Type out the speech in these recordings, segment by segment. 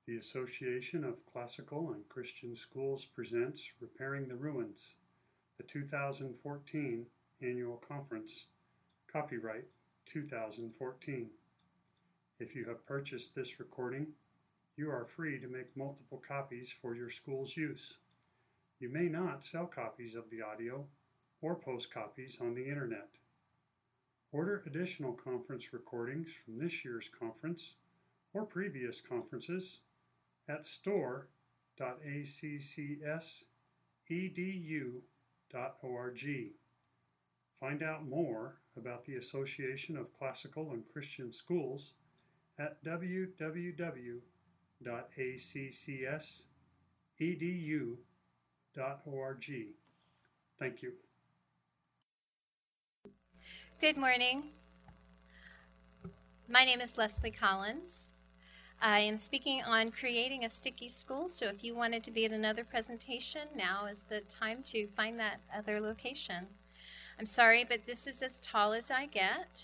The Association of Classical and Christian Schools presents Repairing the Ruins, the 2014 Annual Conference, copyright 2014. If you have purchased this recording, you are free to make multiple copies for your school's use. You may not sell copies of the audio or post copies on the internet. Order additional conference recordings from this year's conference or previous conferences at store.acccs.edu.org. Find out more about the Association of Classical and Christian Schools at www.acccs.edu.org. Thank you. Good morning. My name is Leslie Collins. I am speaking on creating a sticky school, so if you wanted to be at another presentation, now is the time to find that other location. I'm sorry, but this is as tall as I get.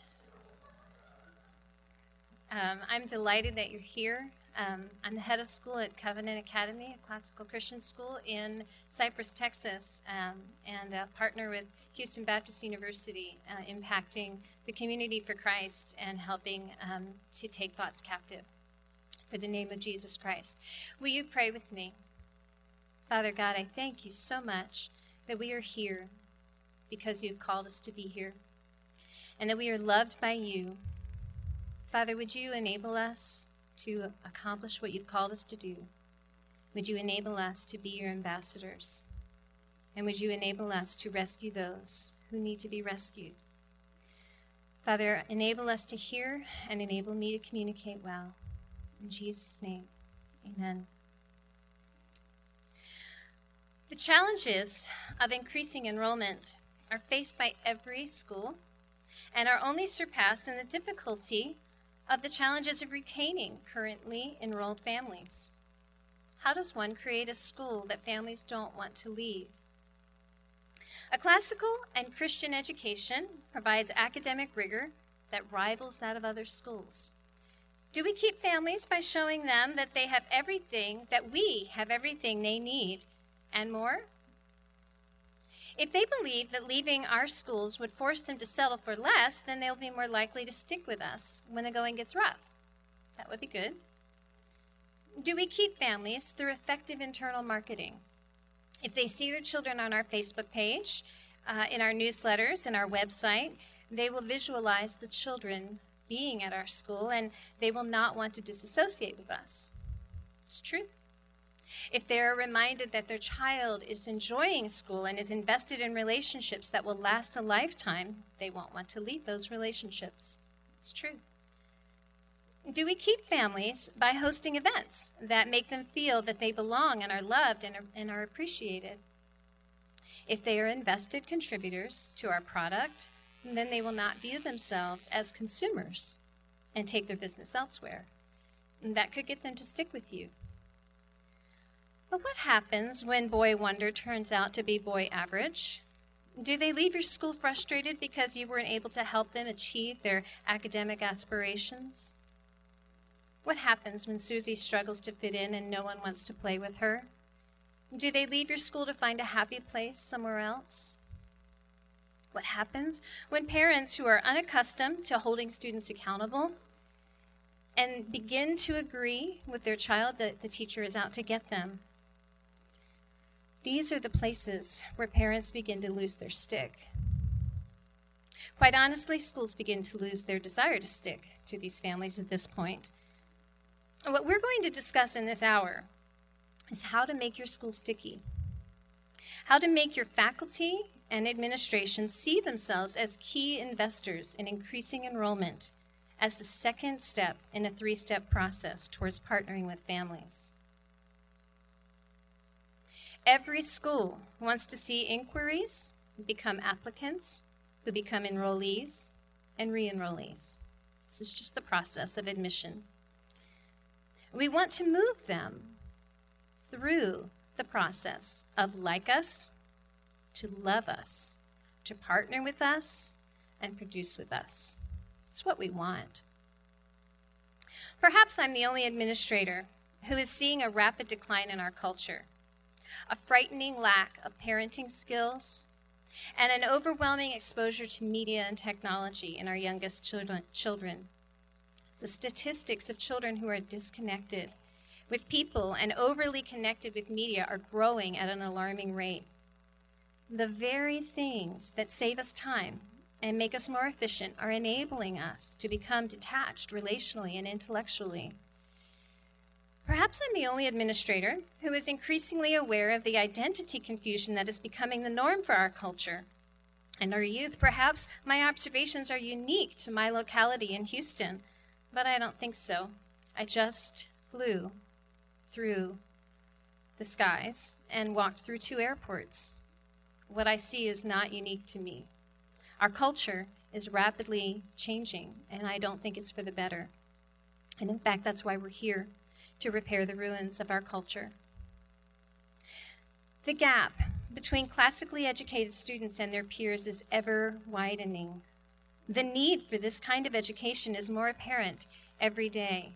I'm delighted that you're here. I'm the head of school at Covenant Academy, a classical Christian school in Cypress, Texas, and a partner with Houston Baptist University, impacting the community for Christ and helping to take thoughts captive for the name of Jesus Christ. Will you pray with me? Father God, I thank you so much that we are here because you've called us to be here and that we are loved by you. Father, would you enable us to accomplish what you've called us to do? Would you enable us to be your ambassadors? And would you enable us to rescue those who need to be rescued? Father, enable us to hear and enable me to communicate well. In Jesus' name, amen. The challenges of increasing enrollment are faced by every school and are only surpassed in the difficulty of the challenges of retaining currently enrolled families. How does one create a school that families don't want to leave? A classical and Christian education provides academic rigor that rivals that of other schools. Do we keep families by showing them that they have everything, that we have everything they need and more? If they believe that leaving our schools would force them to settle for less, then they'll be more likely to stick with us when the going gets rough. That would be good. Do we keep families through effective internal marketing? If they see their children on our Facebook page, in our newsletters, in our website, they will visualize the children being at our school, and they will not want to disassociate with us. It's true. If they're reminded that their child is enjoying school and is invested in relationships that will last a lifetime, they won't want to leave those relationships. It's true. Do we keep families by hosting events that make them feel that they belong and are loved and are appreciated? If they are invested contributors to our product, then they will not view themselves as consumers and take their business elsewhere. And that could get them to stick with you. But what happens when boy wonder turns out to be boy average? Do they leave your school frustrated because you weren't able to help them achieve their academic aspirations? What happens when Susie struggles to fit in and no one wants to play with her? Do they leave your school to find a happy place somewhere else? What happens when parents who are unaccustomed to holding students accountable and begin to agree with their child that the teacher is out to get them? These are the places where parents begin to lose their stick. Quite honestly, schools begin to lose their desire to stick to these families at this point. What we're going to discuss in this hour is how to make your school sticky, how to make your faculty and administration see themselves as key investors in increasing enrollment as the second step in a three-step process towards partnering with families. Every school wants to see inquiries become applicants, who become enrollees and re-enrollees. This is just the process of admission. We want to move them through the process of like us, to love us, to partner with us, and produce with us. It's what we want. Perhaps I'm the only administrator who is seeing a rapid decline in our culture, a frightening lack of parenting skills, and an overwhelming exposure to media and technology in our youngest children. The statistics of children who are disconnected with people and overly connected with media are growing at an alarming rate. The very things that save us time and make us more efficient are enabling us to become detached relationally and intellectually. Perhaps I'm the only administrator who is increasingly aware of the identity confusion that is becoming the norm for our culture and our youth. Perhaps my observations are unique to my locality in Houston, but I don't think so. I just flew through the skies and walked through 2 airports. What I see is not unique to me. Our culture is rapidly changing, and I don't think it's for the better. And in fact, that's why we're here, to repair the ruins of our culture. The gap between classically educated students and their peers is ever widening. The need for this kind of education is more apparent every day.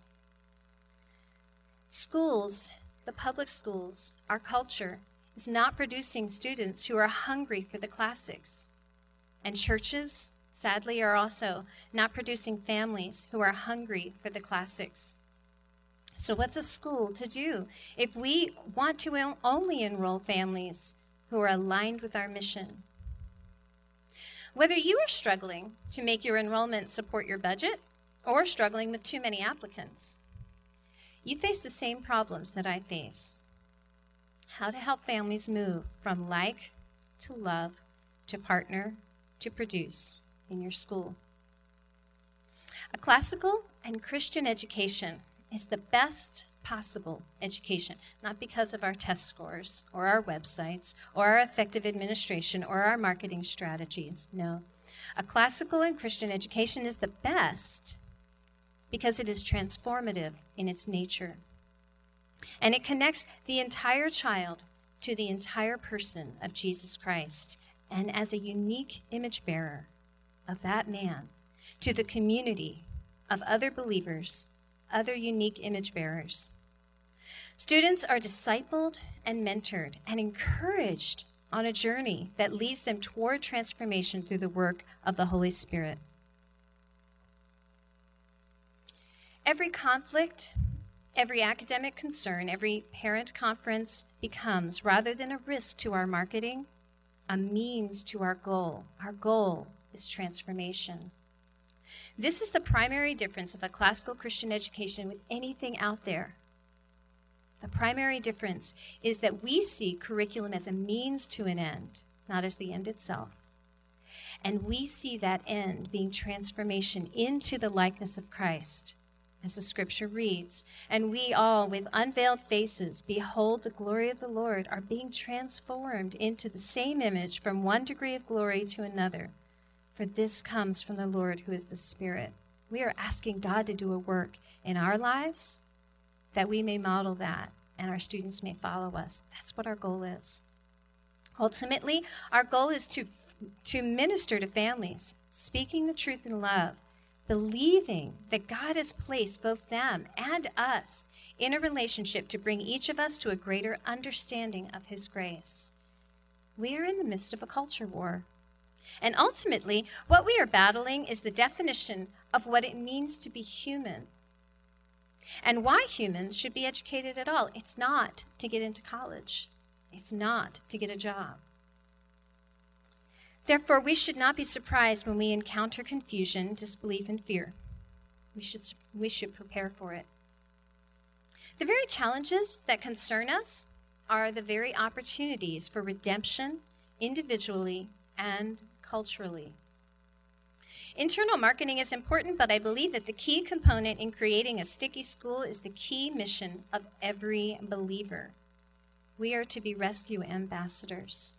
Schools, the public schools, our culture, is not producing students who are hungry for the classics. And churches, sadly, are also not producing families who are hungry for the classics. So what's a school to do if we want to only enroll families who are aligned with our mission? Whether you are struggling to make your enrollment support your budget or struggling with too many applicants, you face the same problems that I face. How to help families move from like to love to partner to produce in your school. A classical and Christian education is the best possible education, not because of our test scores or our websites or our effective administration or our marketing strategies. No. A classical and Christian education is the best because it is transformative in its nature. And it connects the entire child to the entire person of Jesus Christ, and as a unique image bearer of that man, to the community of other believers, other unique image bearers. Students are discipled and mentored and encouraged on a journey that leads them toward transformation through the work of the Holy Spirit. Every conflict, every academic concern, every parent conference becomes, rather than a risk to our marketing, a means to our goal. Our goal is transformation. This is the primary difference of a classical Christian education with anything out there. The primary difference is that we see curriculum as a means to an end, not as the end itself. And we see that end being transformation into the likeness of Christ, as the scripture reads. And we all, with unveiled faces, behold the glory of the Lord, are being transformed into the same image from one degree of glory to another. For this comes from the Lord, who is the Spirit. We are asking God to do a work in our lives that we may model that and our students may follow us. That's what our goal is. Ultimately, our goal is to minister to families, speaking the truth in love, believing that God has placed both them and us in a relationship to bring each of us to a greater understanding of his grace. We are in the midst of a culture war. And ultimately, what we are battling is the definition of what it means to be human and why humans should be educated at all. It's not to get into college. It's not to get a job. Therefore, we should not be surprised when we encounter confusion, disbelief, and fear. We should prepare for it. The very challenges that concern us are the very opportunities for redemption individually and culturally. Internal marketing is important, but I believe that the key component in creating a sticky school is the key mission of every believer. We are to be rescue ambassadors.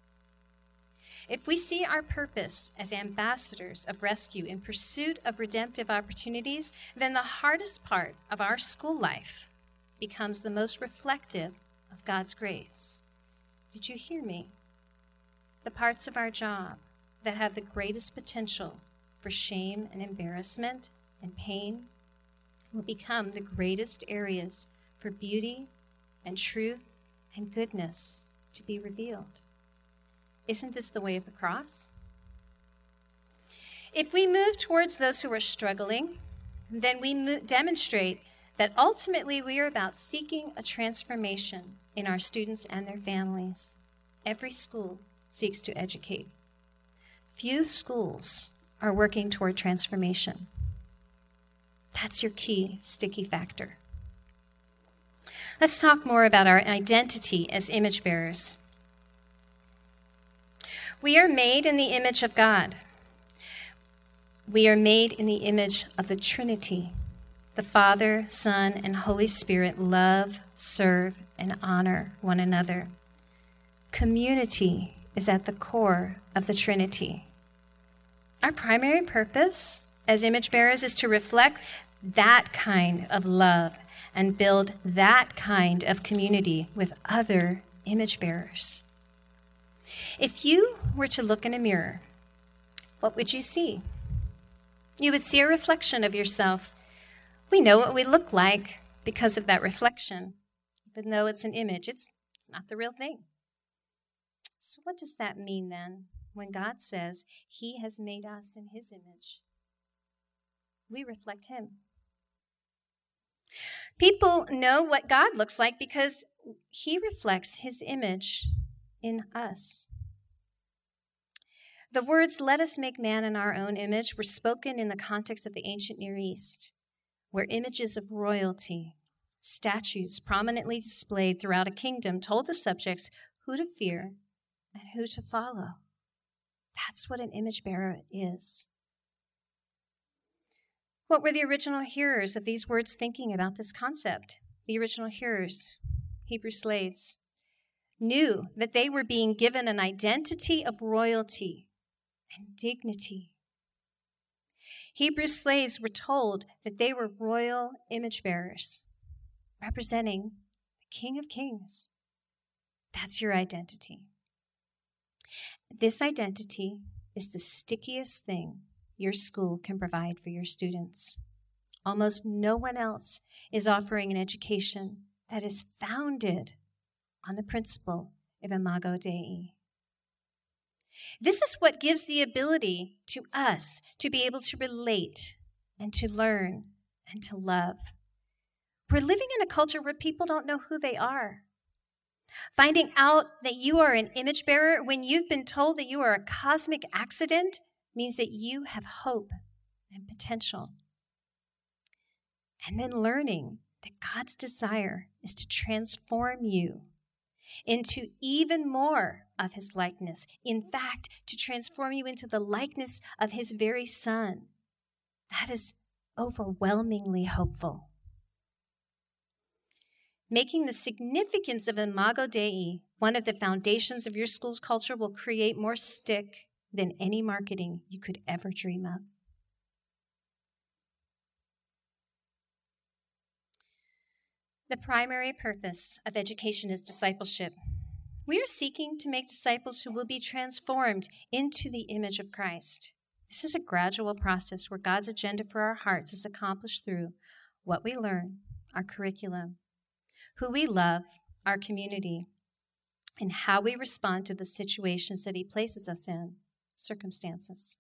If we see our purpose as ambassadors of rescue in pursuit of redemptive opportunities, then the hardest part of our school life becomes the most reflective of God's grace. Did you hear me? The parts of our job that have the greatest potential for shame and embarrassment and pain will become the greatest areas for beauty and truth and goodness to be revealed. Isn't this the way of the cross? If we move towards those who are struggling, then we demonstrate that ultimately we are about seeking a transformation in our students and their families. Every school seeks to educate. Few schools are working toward transformation. That's your key sticky factor. Let's talk more about our identity as image bearers. We are made in the image of God. We are made in the image of the Trinity. The Father, Son, and Holy Spirit love, serve, and honor one another. Community is at the core of the Trinity. Our primary purpose as image bearers is to reflect that kind of love and build that kind of community with other image bearers. If you were to look in a mirror, what would you see? You would see a reflection of yourself. We know what we look like because of that reflection. Even though it's an image, it's not the real thing. So what does that mean then when God says he has made us in his image? We reflect him. People know what God looks like because he reflects his image in us. The words, "Let us make man in our own image," were spoken in the context of the ancient Near East, where images of royalty, statues prominently displayed throughout a kingdom, told the subjects who to fear and who to follow. That's what an image bearer is. What were the original hearers of these words thinking about this concept? The original hearers, Hebrew slaves, knew that they were being given an identity of royalty and dignity. Hebrew slaves were told that they were royal image bearers, representing the King of Kings. That's your identity. This identity is the stickiest thing your school can provide for your students. Almost no one else is offering an education that is founded on the principle of Imago Dei. This is what gives the ability to us to be able to relate and to learn and to love. We're living in a culture where people don't know who they are. Finding out that you are an image bearer when you've been told that you are a cosmic accident means that you have hope and potential. And then learning that God's desire is to transform you into even more of his likeness. In fact, to transform you into the likeness of his very Son. That is overwhelmingly hopeful. Making the significance of Imago Dei one of the foundations of your school's culture will create more stick than any marketing you could ever dream of. The primary purpose of education is discipleship. We are seeking to make disciples who will be transformed into the image of Christ. This is a gradual process where God's agenda for our hearts is accomplished through what we learn, our curriculum, who we love, our community, and how we respond to the situations that he places us in, circumstances.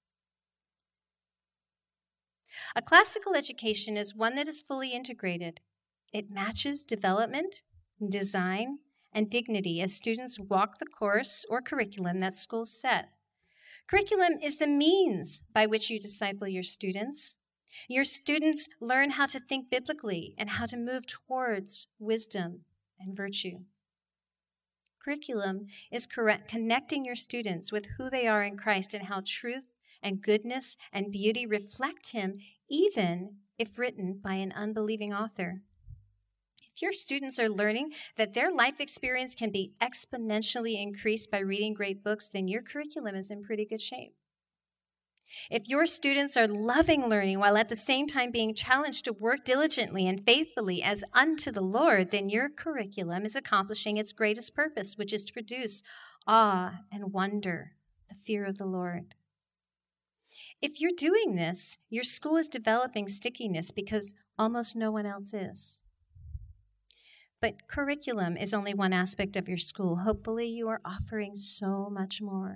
A classical education is one that is fully integrated. It matches development, design, and dignity as students walk the course or curriculum that schools set. Curriculum is the means by which you disciple your students. Your students learn how to think biblically and how to move towards wisdom and virtue. Curriculum is connecting your students with who they are in Christ and how truth and goodness and beauty reflect him, even if written by an unbelieving author. If your students are learning that their life experience can be exponentially increased by reading great books, then your curriculum is in pretty good shape. If your students are loving learning while at the same time being challenged to work diligently and faithfully as unto the Lord, then your curriculum is accomplishing its greatest purpose, which is to produce awe and wonder, the fear of the Lord. If you're doing this, your school is developing stickiness because almost no one else is. But curriculum is only one aspect of your school. Hopefully, you are offering so much more.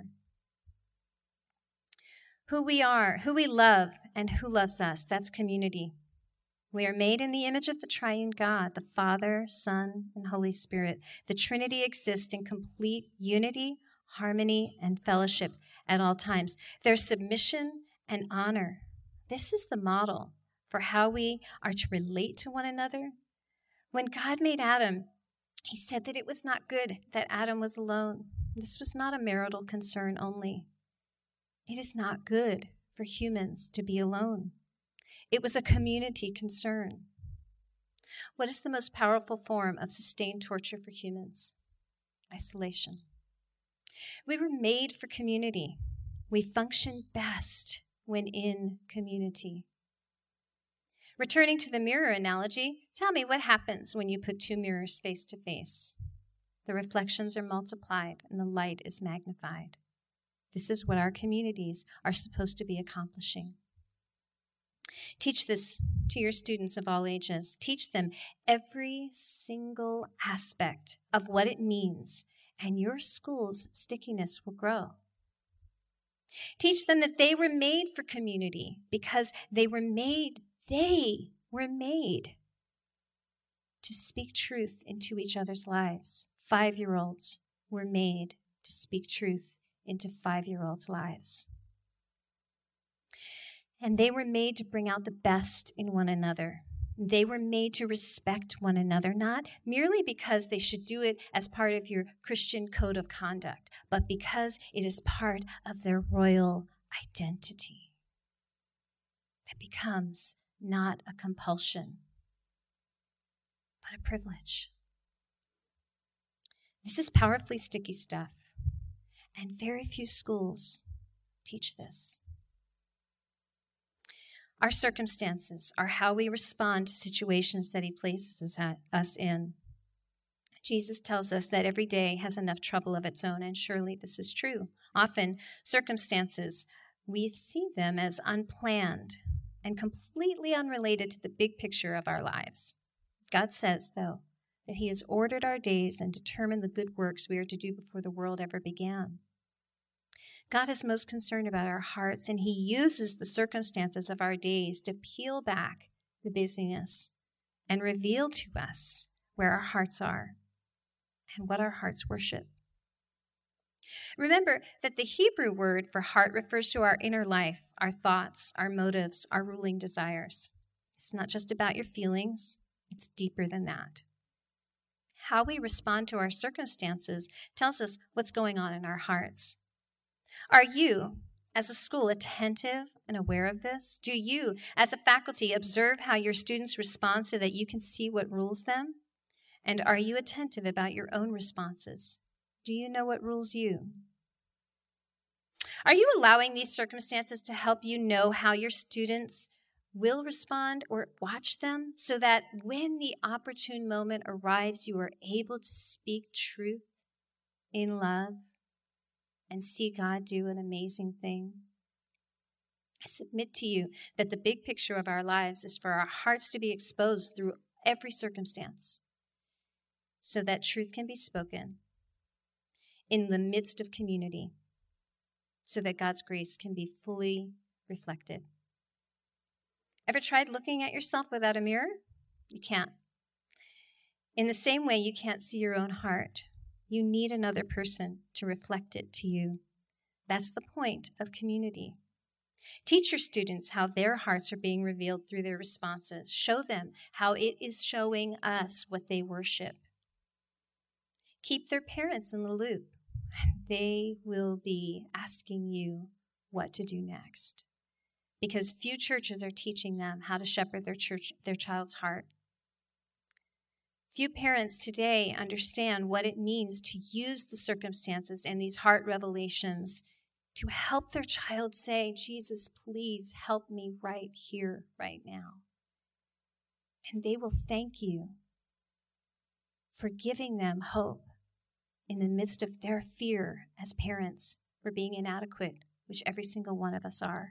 Who we are, who we love, and who loves us, that's community. We are made in the image of the triune God, the Father, Son, and Holy Spirit. The Trinity exists in complete unity, harmony, and fellowship at all times. There's submission and honor. This is the model for how we are to relate to one another. When God made Adam, he said that it was not good that Adam was alone. This was not a marital concern only. It is not good for humans to be alone. It was a community concern. What is the most powerful form of sustained torture for humans? Isolation. We were made for community. We function best when in community. Returning to the mirror analogy, tell me what happens when you put two mirrors face to face. The reflections are multiplied and the light is magnified. This is what our communities are supposed to be accomplishing. Teach this to your students of all ages. Teach them every single aspect of what it means, and your school's stickiness will grow. Teach them that they were made for community because they were made to speak truth into each other's lives. 5-year-olds were made to speak truth into 5-year-olds' lives. And they were made to bring out the best in one another. They were made to respect one another, not merely because they should do it as part of your Christian code of conduct, but because it is part of their royal identity. It becomes not a compulsion, but a privilege. This is powerfully sticky stuff, and very few schools teach this. Our circumstances are how we respond to situations that he places us in. Jesus tells us that every day has enough trouble of its own, and surely this is true. Often, circumstances, we see them as unplanned and completely unrelated to the big picture of our lives. God says, though, that he has ordered our days and determined the good works we are to do before the world ever began. God is most concerned about our hearts, and he uses the circumstances of our days to peel back the busyness and reveal to us where our hearts are and what our hearts worship. Remember that the Hebrew word for heart refers to our inner life, our thoughts, our motives, our ruling desires. It's not just about your feelings, it's deeper than that. How we respond to our circumstances tells us what's going on in our hearts. Are you, as a school, attentive and aware of this? Do you, as a faculty, observe how your students respond so that you can see what rules them? And are you attentive about your own responses? Do you know what rules you? Are you allowing these circumstances to help you know how your students will respond or watch them so that when the opportune moment arrives, you are able to speak truth in love and see God do an amazing thing? I submit to you that the big picture of our lives is for our hearts to be exposed through every circumstance so that truth can be spoken in the midst of community, so that God's grace can be fully reflected. Ever tried looking at yourself without a mirror? You can't. In the same way, you can't see your own heart. You need another person to reflect it to you. That's the point of community. Teach your students how their hearts are being revealed through their responses. Show them how it is showing us what they worship. Keep their parents in the loop. They will be asking you what to do next, because few churches are teaching them how to shepherd their child's heart. Few parents today understand what it means to use the circumstances and these heart revelations to help their child say, Jesus, please help me right here, right now. And they will thank you for giving them hope in the midst of their fear as parents for being inadequate, which every single one of us are.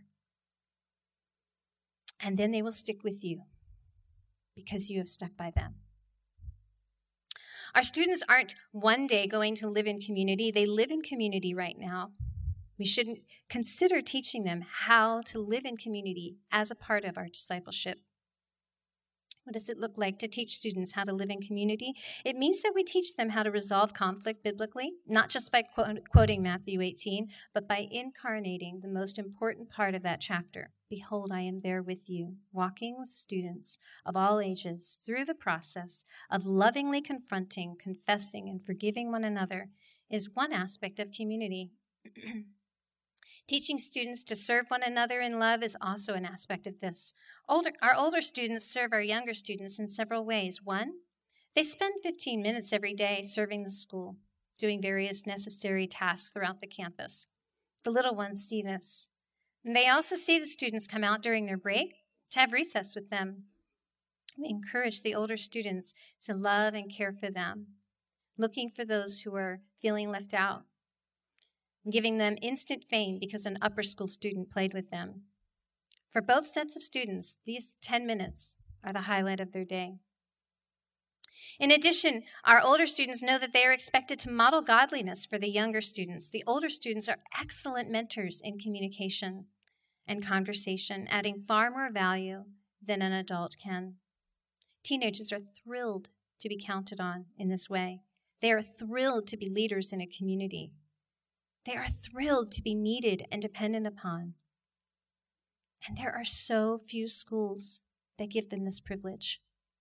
And then they will stick with you because you have stuck by them. Our students aren't one day going to live in community. They live in community right now. We should consider teaching them how to live in community as a part of our discipleship. What does it look like to teach students how to live in community? It means that we teach them how to resolve conflict biblically, not just by quoting Matthew 18, but by incarnating the most important part of that chapter. Behold, I am there with you, walking with students of all ages through the process of lovingly confronting, confessing, and forgiving one another is one aspect of community. Teaching students to serve one another in love is also an aspect of this. Our older students serve our younger students in several ways. One, they spend 15 minutes every day serving the school, doing various necessary tasks throughout the campus. The little ones see this. And they also see the students come out during their break to have recess with them. We encourage the older students to love and care for them, looking for those who are feeling left out, giving them instant fame because an upper school student played with them. For both sets of students, these 10 minutes are the highlight of their day. In addition, our older students know that they are expected to model godliness for the younger students. The older students are excellent mentors in communication and conversation, adding far more value than an adult can. Teenagers are thrilled to be counted on in this way. They are thrilled to be leaders in a community. They are thrilled to be needed and dependent upon. And there are so few schools that give them this privilege.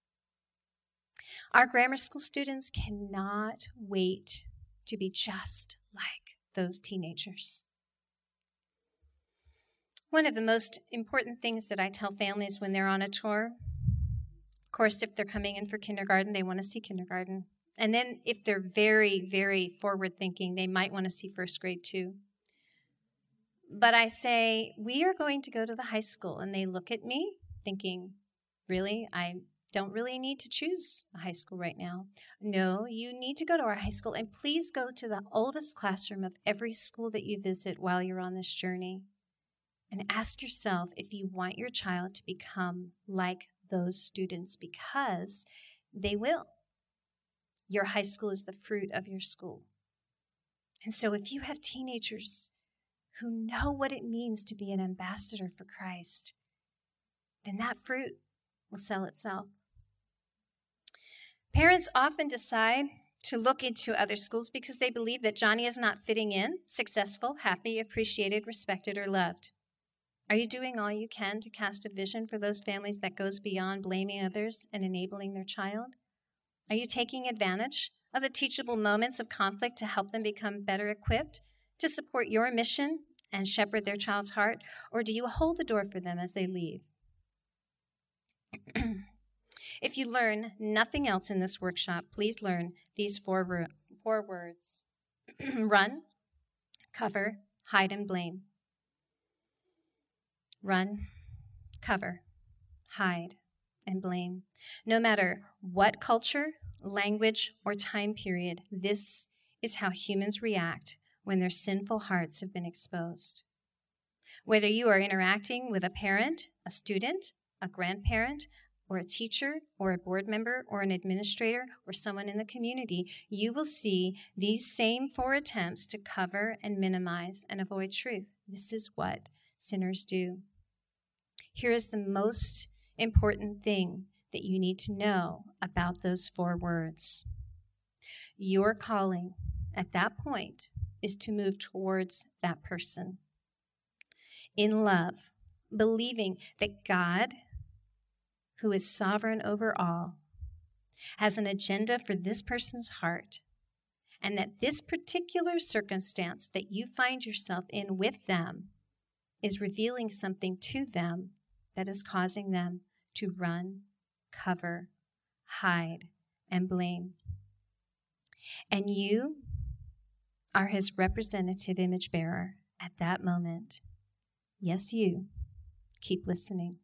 Our grammar school students cannot wait to be just like those teenagers. One of the most important things that I tell families when they're on a tour, of course, if they're coming in for kindergarten, they want to see kindergarten. And then if they're very, very forward-thinking, they might want to see first grade too. But I say, we are going to go to the high school. And they look at me thinking, really? I don't really need to choose a high school right now. No, you need to go to our high school. And please go to the oldest classroom of every school that you visit while you're on this journey. And ask yourself if you want your child to become like those students, because they will. Your high school is the fruit of your school. And so if you have teenagers who know what it means to be an ambassador for Christ, then that fruit will sell itself. Parents often decide to look into other schools because they believe that Johnny is not fitting in, successful, happy, appreciated, respected, or loved. Are you doing all you can to cast a vision for those families that goes beyond blaming others and enabling their child? Are you taking advantage of the teachable moments of conflict to help them become better equipped to support your mission and shepherd their child's heart? Or do you hold the door for them as they leave? If you learn nothing else in this workshop, please learn these four words. Run, cover, hide, and blame. Run, cover, hide, and blame. No matter what culture, language, or time period, this is how humans react when their sinful hearts have been exposed. Whether you are interacting with a parent, a student, a grandparent, or a teacher, or a board member, or an administrator, or someone in the community, you will see these same four attempts to cover and minimize and avoid truth. This is what sinners do. Here is the most important thing that you need to know about those four words. Your calling at that point is to move towards that person in love, believing that God, who is sovereign over all, has an agenda for this person's heart, and that this particular circumstance that you find yourself in with them is revealing something to them that is causing them to run, cover, hide, and blame. And you are his representative image bearer at that moment. Yes, you. Keep listening.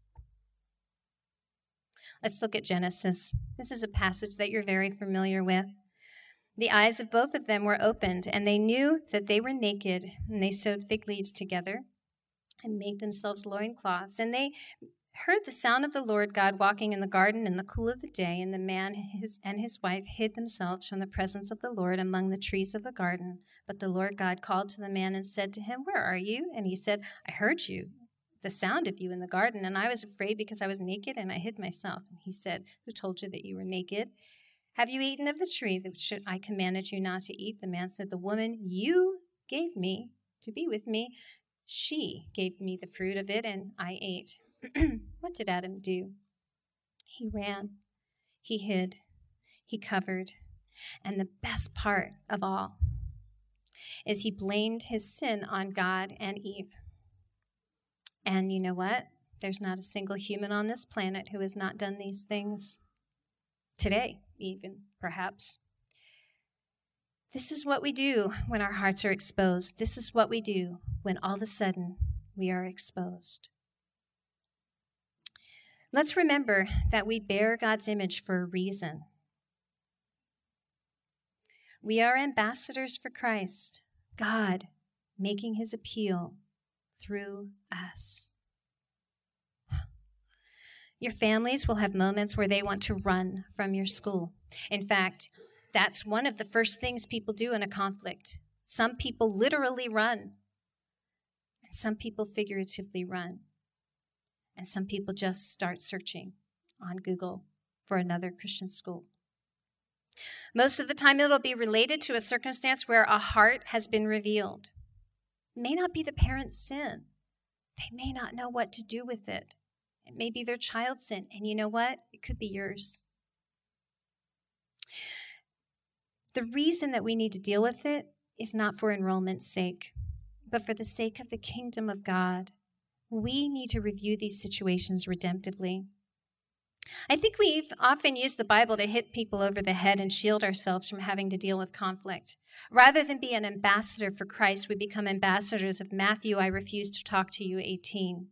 Let's look at Genesis. This is a passage that you're very familiar with. The eyes of both of them were opened, and they knew that they were naked, and they sewed fig leaves together and made themselves loincloths. And they heard the sound of the Lord God walking in the garden in the cool of the day, and the man and his wife hid themselves from the presence of the Lord among the trees of the garden. But the Lord God called to the man and said to him, "Where are you?" And he said, "I heard you, the sound of you in the garden, and I was afraid because I was naked, and I hid myself." And he said, "Who told you that you were naked? Have you eaten of the tree which I commanded you not to eat?" The man said, "The woman you gave me to be with me, she gave me the fruit of it, and I ate." What did Adam do? He ran, he hid, he covered, and the best part of all is he blamed his sin on God and Eve. And you know what? There's not a single human on this planet who has not done these things. Today, even, perhaps. This is what we do when our hearts are exposed. This is what we do when all of a sudden we are exposed. Let's remember that we bear God's image for a reason. We are ambassadors for Christ, God making his appeal through us. Your families will have moments where they want to run from your school. In fact, that's one of the first things people do in a conflict. Some people literally run, and some people figuratively run. And some people just start searching on Google for another Christian school. Most of the time, it'll be related to a circumstance where a heart has been revealed. It may not be the parent's sin. They may not know what to do with it. It may be their child's sin. And you know what? It could be yours. The reason that we need to deal with it is not for enrollment's sake, but for the sake of the kingdom of God. We need to review these situations redemptively. I think we've often used the Bible to hit people over the head and shield ourselves from having to deal with conflict. Rather than be an ambassador for Christ, we become ambassadors of Matthew, "I refuse to talk to you," 18.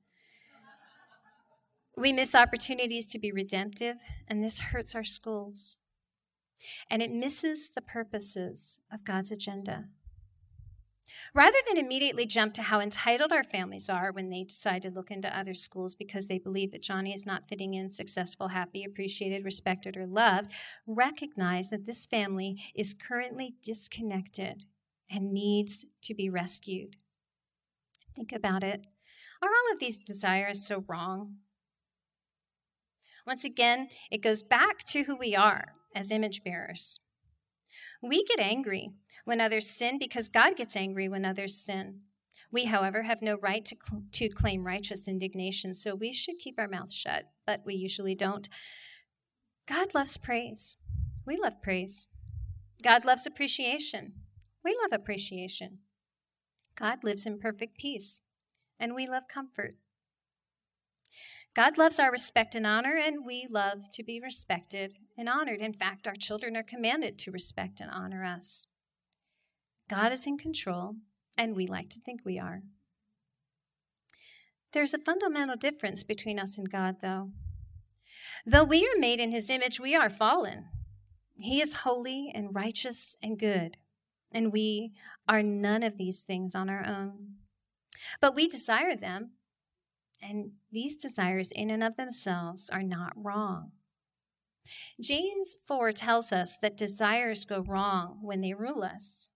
We miss opportunities to be redemptive, and this hurts our schools. And it misses the purposes of God's agenda. Rather than immediately jump to how entitled our families are when they decide to look into other schools because they believe that Johnny is not fitting in, successful, happy, appreciated, respected, or loved, recognize that this family is currently disconnected and needs to be rescued. Think about it. Are all of these desires so wrong? Once again, it goes back to who we are as image bearers. We get angry when others sin because God gets angry when others sin. We, however, have no right to claim righteous indignation, so we should keep our mouths shut, but we usually don't. God loves praise. We love praise. God loves appreciation. We love appreciation. God lives in perfect peace, and we love comfort. God loves our respect and honor, and we love to be respected and honored. In fact, our children are commanded to respect and honor us. God is in control, and we like to think we are. There's a fundamental difference between us and God, though. Though we are made in his image, we are fallen. He is holy and righteous and good, and we are none of these things on our own. But we desire them, and these desires in and of themselves are not wrong. James 4 tells us that desires go wrong when they rule us.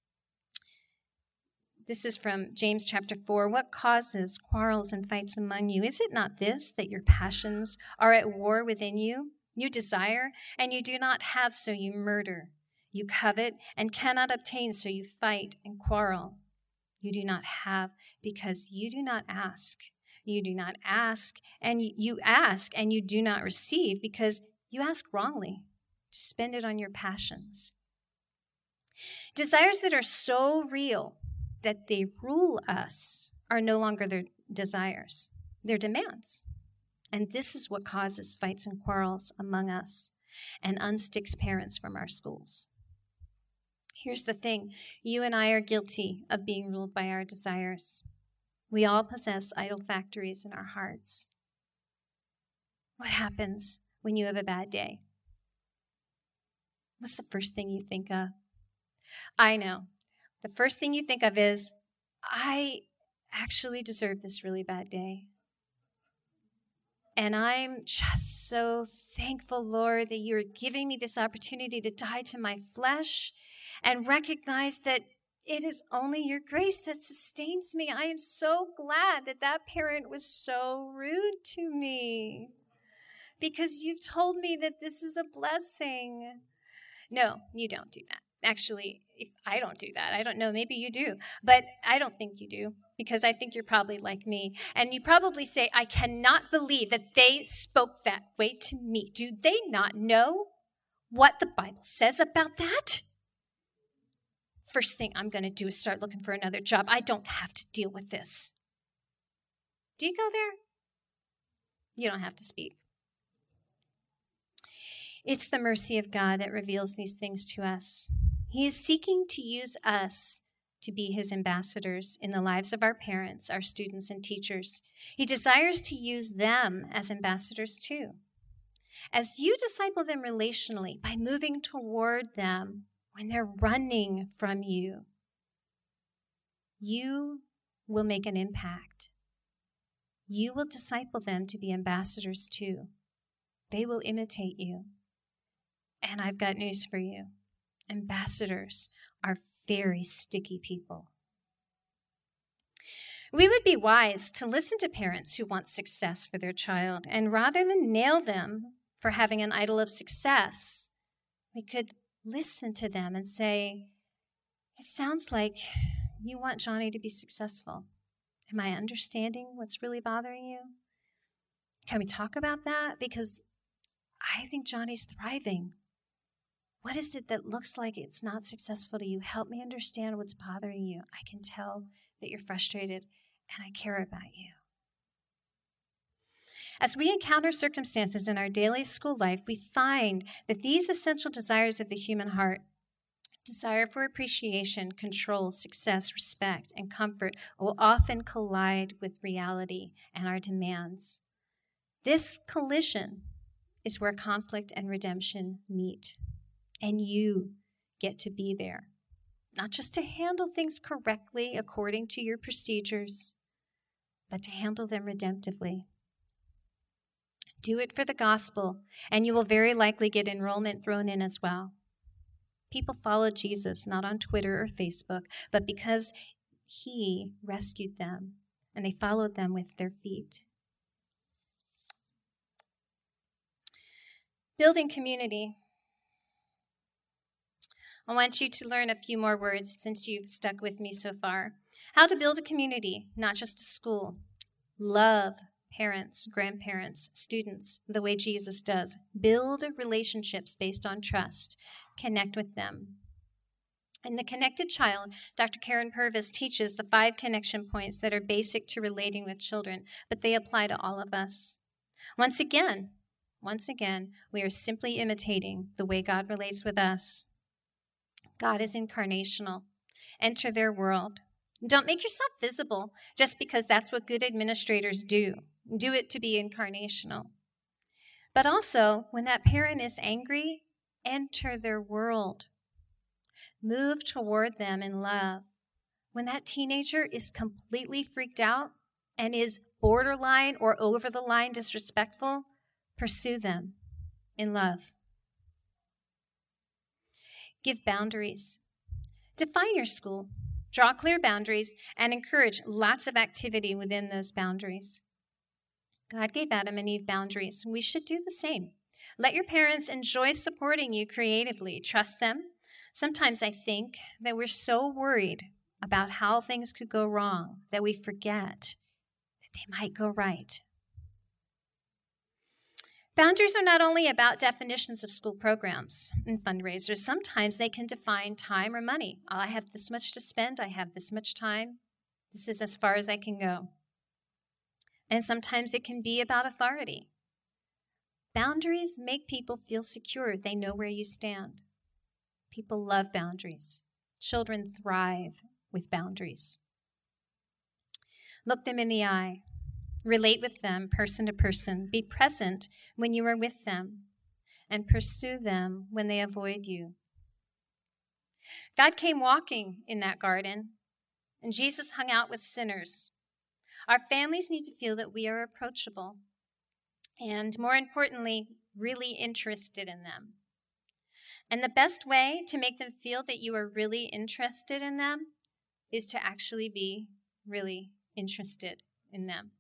This is from James chapter 4. "What causes quarrels and fights among you? Is it not this, that your passions are at war within you? You desire, and you do not have, so you murder. You covet, and cannot obtain, so you fight and quarrel. You do not have, because you do not ask. You do not ask, and you ask, and you do not receive, because you ask wrongly, to spend it on your passions." Desires that are so real that they rule us are no longer their desires. They're demands. And this is what causes fights and quarrels among us and unsticks parents from our schools. Here's the thing. You and I are guilty of being ruled by our desires. We all possess idol factories in our hearts. What happens when you have a bad day? What's the first thing you think of? I know. The first thing you think of is, I actually deserve this really bad day. And I'm just so thankful, Lord, that you're giving me this opportunity to die to my flesh and recognize that it is only your grace that sustains me. I am so glad that that parent was so rude to me because you've told me that this is a blessing. No, you don't do that. Actually, if I don't do that. I don't know. Maybe you do. But I don't think you do because I think you're probably like me. And you probably say, I cannot believe that they spoke that way to me. Do they not know what the Bible says about that? First thing I'm going to do is start looking for another job. I don't have to deal with this. Do you go there? You don't have to speak. It's the mercy of God that reveals these things to us. He is seeking to use us to be his ambassadors in the lives of our parents, our students, and teachers. He desires to use them as ambassadors too. As you disciple them relationally by moving toward them when they're running from you, you will make an impact. You will disciple them to be ambassadors too. They will imitate you. And I've got news for you. Ambassadors are very sticky people. We would be wise to listen to parents who want success for their child, and rather than nail them for having an idol of success, we could listen to them and say, it sounds like you want Johnny to be successful. Am I understanding what's really bothering you? Can we talk about that? Because I think Johnny's thriving. What is it that looks like it's not successful to you? Help me understand what's bothering you. I can tell that you're frustrated, and I care about you. As we encounter circumstances in our daily school life, we find that these essential desires of the human heart, desire for appreciation, control, success, respect, and comfort, will often collide with reality and our demands. This collision is where conflict and redemption meet. And you get to be there, not just to handle things correctly according to your procedures, but to handle them redemptively. Do it for the gospel, and you will very likely get enrollment thrown in as well. People follow Jesus not on Twitter or Facebook, but because he rescued them, and they followed them with their feet. Building community. I want you to learn a few more words since you've stuck with me so far. How to build a community, not just a school. Love parents, grandparents, students the way Jesus does. Build relationships based on trust. Connect with them. In The Connected Child, Dr. Karen Purvis teaches the 5 connection points that are basic to relating with children, but they apply to all of us. Once again, we are simply imitating the way God relates with us. God is incarnational. Enter their world. Don't make yourself visible just because that's what good administrators do. Do it to be incarnational. But also, when that parent is angry, enter their world. Move toward them in love. When that teenager is completely freaked out and is borderline or over the line disrespectful, pursue them in love. Give boundaries. Define your school. Draw clear boundaries and encourage lots of activity within those boundaries. God gave Adam and Eve boundaries. We should do the same. Let your parents enjoy supporting you creatively. Trust them. Sometimes I think that we're so worried about how things could go wrong that we forget that they might go right. Boundaries are not only about definitions of school programs and fundraisers. Sometimes they can define time or money. I have this much to spend. I have this much time. This is as far as I can go. And sometimes it can be about authority. Boundaries make people feel secure. They know where you stand. People love boundaries. Children thrive with boundaries. Look them in the eye. Relate with them person to person. Be present when you are with them, and pursue them when they avoid you. God came walking in that garden, and Jesus hung out with sinners. Our families need to feel that we are approachable. and more importantly, really interested in them. And the best way to make them feel that you are really interested in them is to actually be really interested in them.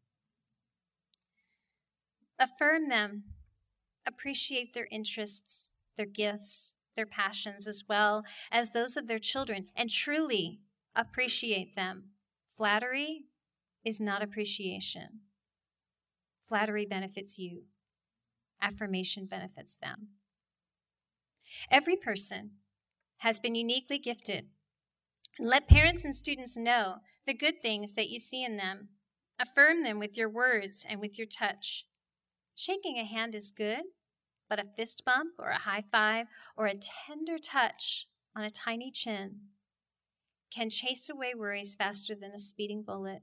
Affirm them, appreciate their interests, their gifts, their passions, as well as those of their children, and truly appreciate them. Flattery is not appreciation. Flattery benefits you. Affirmation benefits them. Every person has been uniquely gifted. Let parents and students know the good things that you see in them. Affirm them with your words and with your touch. Shaking a hand is good, but a fist bump or a high five or a tender touch on a tiny chin can chase away worries faster than a speeding bullet.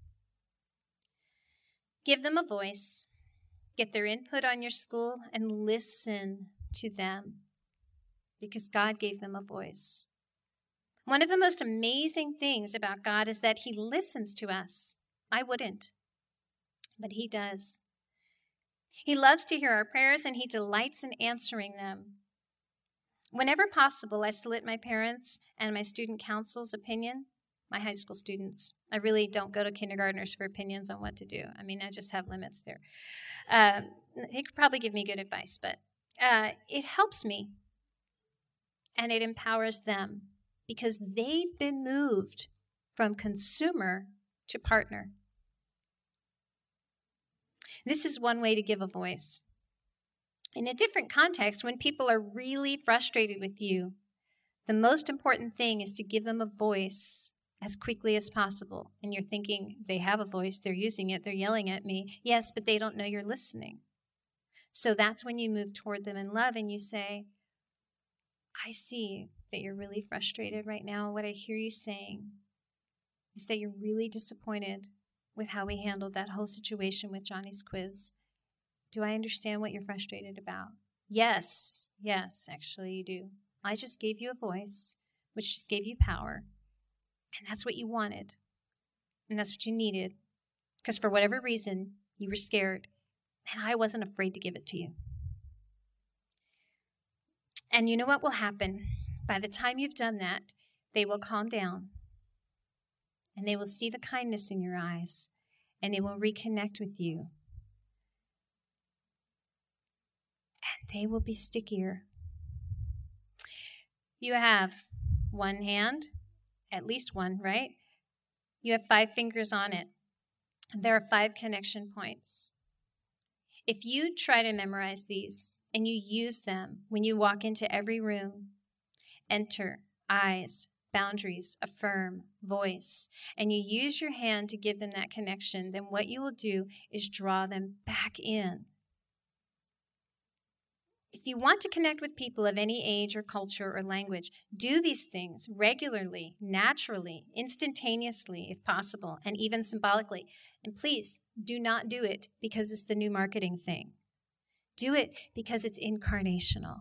Give them a voice. Get their input on your school and listen to them because God gave them a voice. One of the most amazing things about God is that he listens to us. I wouldn't, but he does. He loves to hear our prayers and he delights in answering them. Whenever possible, I solicit my parents' and my student council's opinion, my high school students. I really don't go to kindergartners for opinions on what to do. I mean, I just have limits there. They could probably give me good advice, but it helps me and it empowers them because they've been moved from consumer to partner. This is one way to give a voice. In a different context, when people are really frustrated with you, the most important thing is to give them a voice as quickly as possible. And you're thinking, they have a voice, they're using it, they're yelling at me. Yes, but they don't know you're listening. So that's when you move toward them in love and you say, I see that you're really frustrated right now. What I hear you saying is that you're really disappointed with how we handled that whole situation with Johnny's quiz. Do I understand what you're frustrated about? Yes, actually you do. I just gave you a voice, which just gave you power. And that's what you wanted. And that's what you needed. Because for whatever reason, you were scared. And I wasn't afraid to give it to you. And you know what will happen? By the time you've done that, they will calm down. And they will see the kindness in your eyes. And they will reconnect with you. And they will be stickier. You have one hand, at least one, right? You have 5 fingers on it. There are 5 connection points. If you try to memorize these and you use them when you walk into every room, enter, eyes, boundaries, affirm, voice, and you use your hand to give them that connection, then what you will do is draw them back in. If you want to connect with people of any age or culture or language, do these things regularly, naturally, instantaneously, if possible, and even symbolically. And please, do not do it because it's the new marketing thing. Do it because it's incarnational.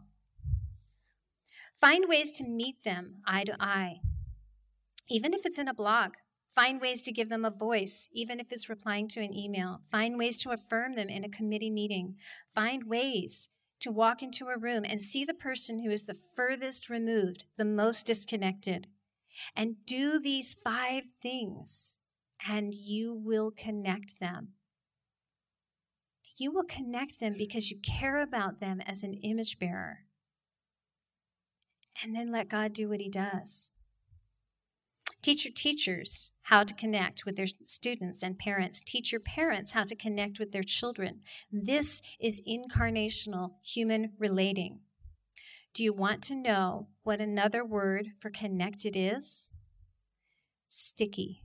Find ways to meet them eye to eye, even if it's in a blog. Find ways to give them a voice, even if it's replying to an email. Find ways to affirm them in a committee meeting. Find ways to walk into a room and see the person who is the furthest removed, the most disconnected. And do these 5 things, and you will connect them. You will connect them because you care about them as an image bearer. And then let God do what he does. Teach your teachers how to connect with their students and parents. Teach your parents how to connect with their children. This is incarnational human relating. Do you want to know what another word for connected is? Sticky.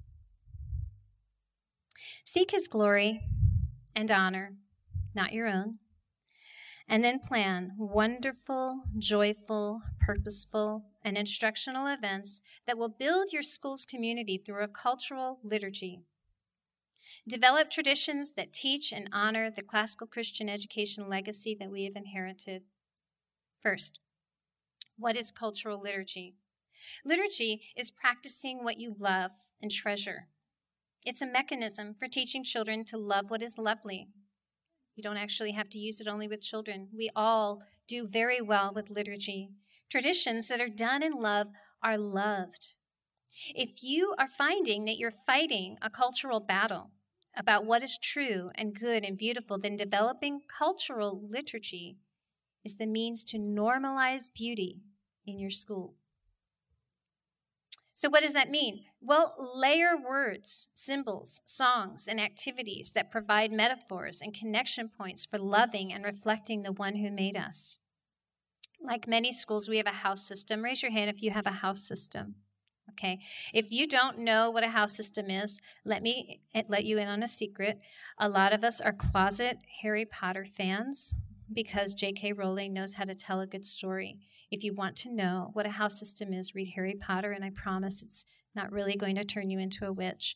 Seek his glory and honor, not your own. And then plan wonderful, joyful, purposeful, and instructional events that will build your school's community through a cultural liturgy. Develop traditions that teach and honor the classical Christian education legacy that we have inherited. First, what is cultural liturgy? Liturgy is practicing what you love and treasure. It's a mechanism for teaching children to love what is lovely. You don't actually have to use it only with children. We all do very well with liturgy. Traditions that are done in love are loved. If you are finding that you're fighting a cultural battle about what is true and good and beautiful, then developing cultural liturgy is the means to normalize beauty in your school. So what does that mean? Well, layer words, symbols, songs, and activities that provide metaphors and connection points for loving and reflecting the one who made us. Like many schools, we have a house system. Raise your hand if you have a house system. Okay. If you don't know what a house system is, let me let you in on a secret. A lot of us are closet Harry Potter fans because J.K. Rowling knows how to tell a good story. If you want to know what a house system is, read Harry Potter, and I promise it's not really going to turn you into a witch.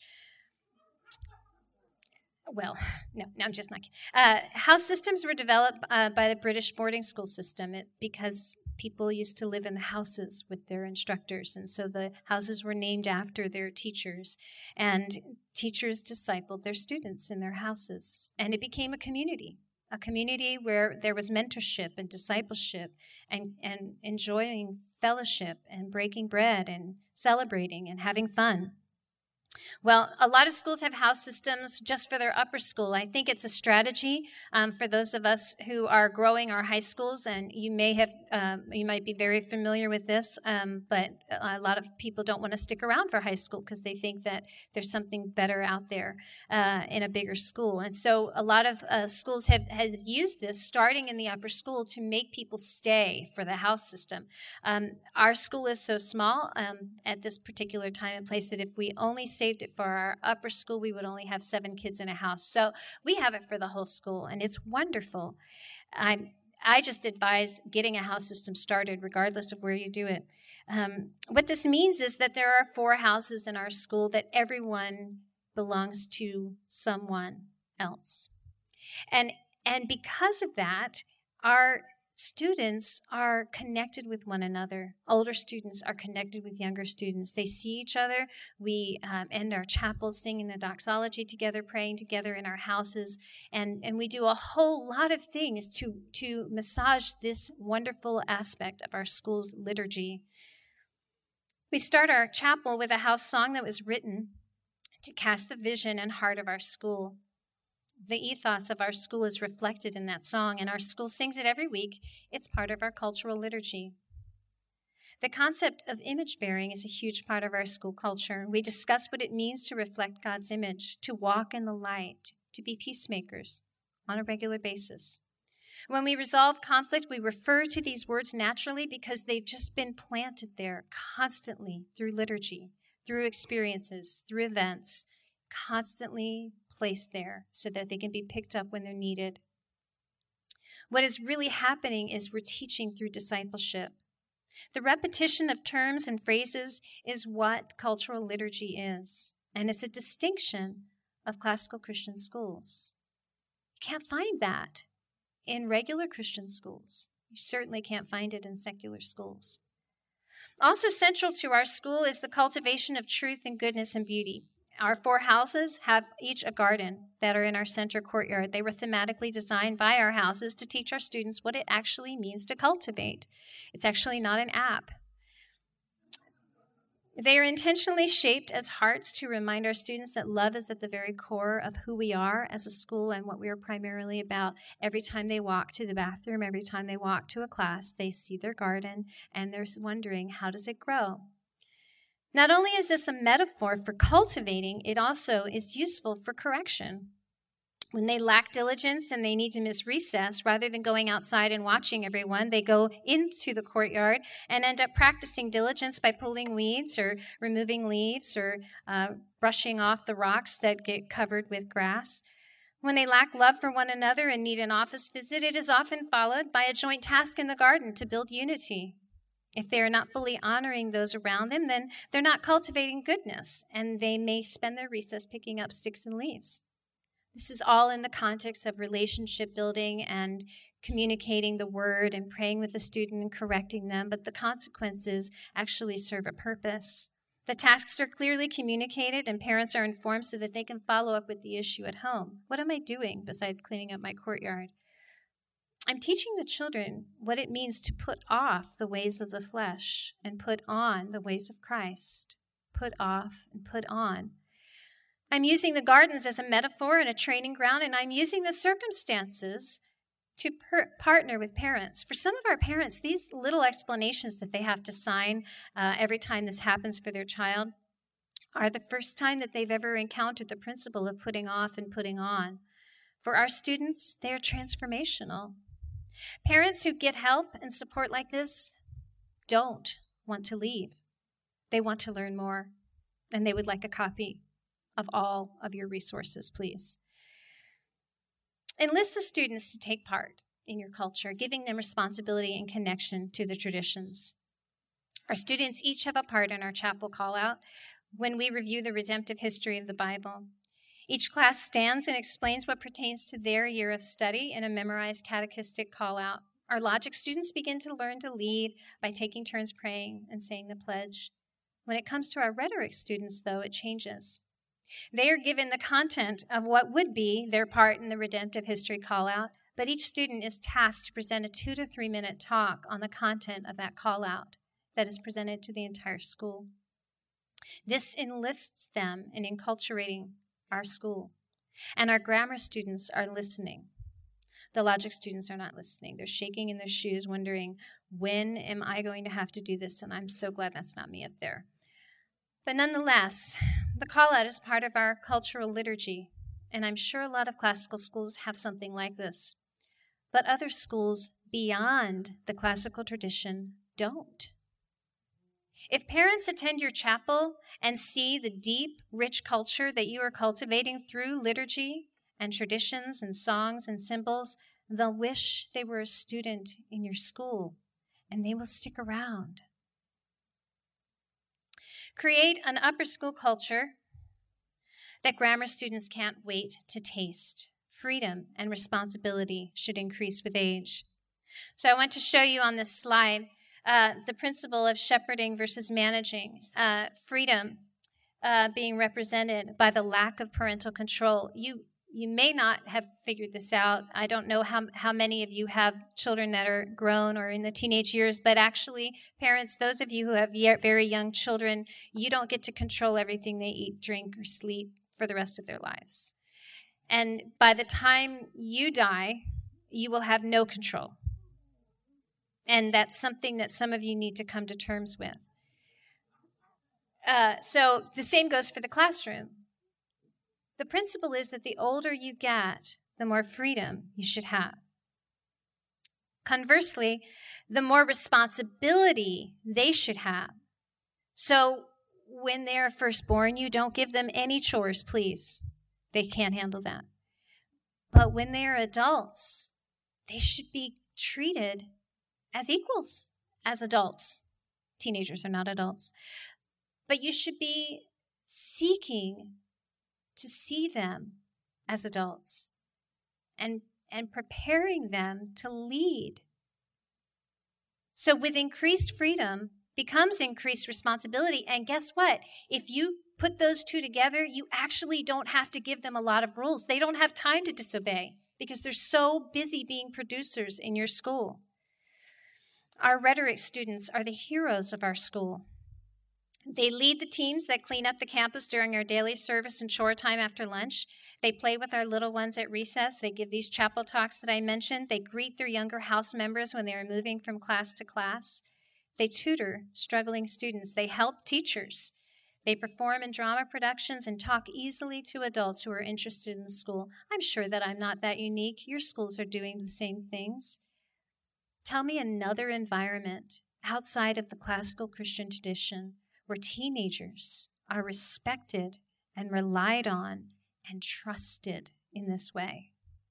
Well, no, I'm just not kidding. House systems were developed by the British boarding school system because people used to live in the houses with their instructors, and so the houses were named after their teachers, and teachers discipled their students in their houses, and it became a community where there was mentorship and discipleship and enjoying fellowship and breaking bread and celebrating and having fun. Well, a lot of schools have house systems just for their upper school. I think it's a strategy for those of us who are growing our high schools, and you might be very familiar with this, but a lot of people don't want to stick around for high school because they think that there's something better out there in a bigger school. And so a lot of schools have used this starting in the upper school to make people stay for the house system. Our school is so small at this particular time and place that if we only saved it for our upper school, we would only have 7 kids in a house. So we have it for the whole school, and it's wonderful. I just advise getting a house system started, regardless of where you do it. What this means is that there are 4 houses in our school that everyone belongs to someone else. And because of that, our students are connected with one another. Older students are connected with younger students. They see each other. We end our chapel singing the doxology together, praying together in our houses, and we do a whole lot of things to massage this wonderful aspect of our school's liturgy. We start our chapel with a house song that was written to cast the vision and heart of our school. The ethos of our school is reflected in that song, and our school sings it every week. It's part of our cultural liturgy. The concept of image bearing is a huge part of our school culture. We discuss what it means to reflect God's image, to walk in the light, to be peacemakers on a regular basis. When we resolve conflict, we refer to these words naturally because they've just been planted there constantly through liturgy, through experiences, through events, constantly placed there so that they can be picked up when they're needed. What is really happening is we're teaching through discipleship. The repetition of terms and phrases is what cultural liturgy is, and it's a distinction of classical Christian schools. You can't find that in regular Christian schools. You certainly can't find it in secular schools. Also central to our school is the cultivation of truth and goodness and beauty. Our 4 houses have each a garden that are in our center courtyard. They were thematically designed by our houses to teach our students what it actually means to cultivate. It's actually not an app. They are intentionally shaped as hearts to remind our students that love is at the very core of who we are as a school and what we are primarily about. Every time they walk to the bathroom, every time they walk to a class, they see their garden and they're wondering, how does it grow? Not only is this a metaphor for cultivating, it also is useful for correction. When they lack diligence and they need to miss recess, rather than going outside and watching everyone, they go into the courtyard and end up practicing diligence by pulling weeds or removing leaves or brushing off the rocks that get covered with grass. When they lack love for one another and need an office visit, it is often followed by a joint task in the garden to build unity. If they are not fully honoring those around them, then they're not cultivating goodness, and they may spend their recess picking up sticks and leaves. This is all in the context of relationship building and communicating the word and praying with the student and correcting them, but the consequences actually serve a purpose. The tasks are clearly communicated and parents are informed so that they can follow up with the issue at home. What am I doing besides cleaning up my courtyard? I'm teaching the children what it means to put off the ways of the flesh and put on the ways of Christ. Put off and put on. I'm using the gardens as a metaphor and a training ground, and I'm using the circumstances to partner with parents. For some of our parents, these little explanations that they have to sign every time this happens for their child are the first time that they've ever encountered the principle of putting off and putting on. For our students, they are transformational. Parents who get help and support like this don't want to leave. They want to learn more, and they would like a copy of all of your resources, please. Enlist the students to take part in your culture, giving them responsibility and connection to the traditions. Our students each have a part in our chapel call-out when we review the redemptive history of the Bible. Each class stands and explains what pertains to their year of study in a memorized catechistic call-out. Our logic students begin to learn to lead by taking turns praying and saying the pledge. When it comes to our rhetoric students, though, it changes. They are given the content of what would be their part in the redemptive history call-out, but each student is tasked to present a 2 to 3 minute talk on the content of that call-out that is presented to the entire school. This enlists them in enculturating our school, and our grammar students are listening. The logic students are not listening. They're shaking in their shoes, wondering, when am I going to have to do this? And I'm so glad that's not me up there. But nonetheless, the call-out is part of our cultural liturgy, and I'm sure a lot of classical schools have something like this. But other schools beyond the classical tradition don't. If parents attend your chapel and see the deep, rich culture that you are cultivating through liturgy and traditions and songs and symbols, they'll wish they were a student in your school, and they will stick around. Create an upper school culture that grammar students can't wait to taste. Freedom and responsibility should increase with age. So I want to show you on this slide the principle of shepherding versus managing. Freedom being represented by the lack of parental control. You may not have figured this out. I don't know how many of you have children that are grown or in the teenage years, but actually, parents, those of you who have very young children, you don't get to control everything they eat, drink, or sleep for the rest of their lives. And by the time you die, you will have no control. And that's something that some of you need to come to terms with. So the same goes for the classroom. The principle is that the older you get, the more freedom you should have. Conversely, the more responsibility they should have. So when they're first born, you don't give them any chores, please. They can't handle that. But when they're adults, they should be treated as equals as adults. Teenagers are not adults. But you should be seeking to see them as adults and preparing them to lead. So with increased freedom becomes increased responsibility. And guess what? If you put those two together, you actually don't have to give them a lot of rules. They don't have time to disobey because they're so busy being producers in your school. Our rhetoric students are the heroes of our school. They lead the teams that clean up the campus during our daily service and chore time after lunch. They play with our little ones at recess. They give these chapel talks that I mentioned. They greet their younger house members when they are moving from class to class. They tutor struggling students. They help teachers. They perform in drama productions and talk easily to adults who are interested in the school. I'm sure that I'm not that unique. Your schools are doing the same things. Tell me another environment outside of the classical Christian tradition where teenagers are respected and relied on and trusted in this way.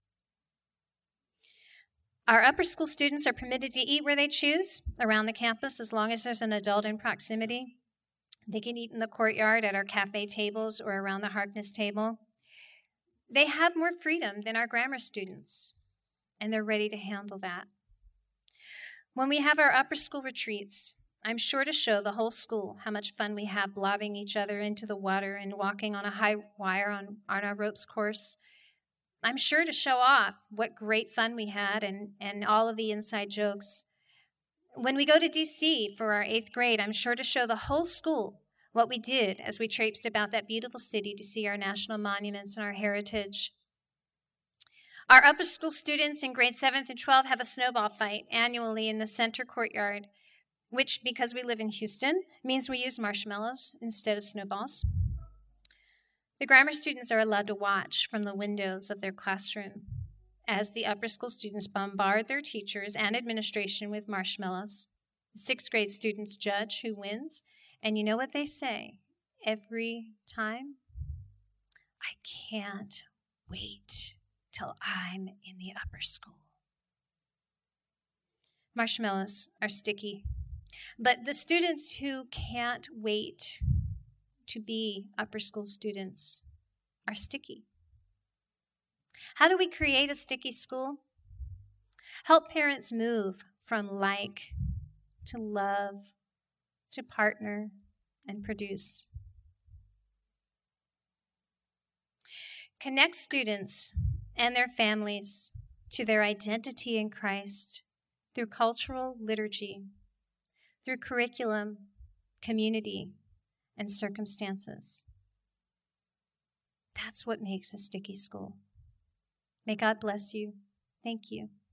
Our upper school students are permitted to eat where they choose around the campus as long as there's an adult in proximity. They can eat in the courtyard at our cafe tables or around the Harkness table. They have more freedom than our grammar students, and they're ready to handle that. When we have our upper school retreats, I'm sure to show the whole school how much fun we have lobbing each other into the water and walking on a high wire on our ropes course. I'm sure to show off what great fun we had and all of the inside jokes. When we go to D.C. for our 8th grade, I'm sure to show the whole school what we did as we traipsed about that beautiful city to see our national monuments and our heritage. Our upper school students in grade 7th and 12 have a snowball fight annually in the center courtyard, which, because we live in Houston, means we use marshmallows instead of snowballs. The grammar students are allowed to watch from the windows of their classroom as the upper school students bombard their teachers and administration with marshmallows. The 6th grade students judge who wins, and you know what they say every time? I can't wait till I'm in the upper school. Marshmallows are sticky, but the students who can't wait to be upper school students are sticky. How do we create a sticky school? Help parents move from like to love to partner and produce. Connect students and their families to their identity in Christ through cultural liturgy, through curriculum, community, and circumstances. That's what makes a sticky school. May God bless you. Thank you.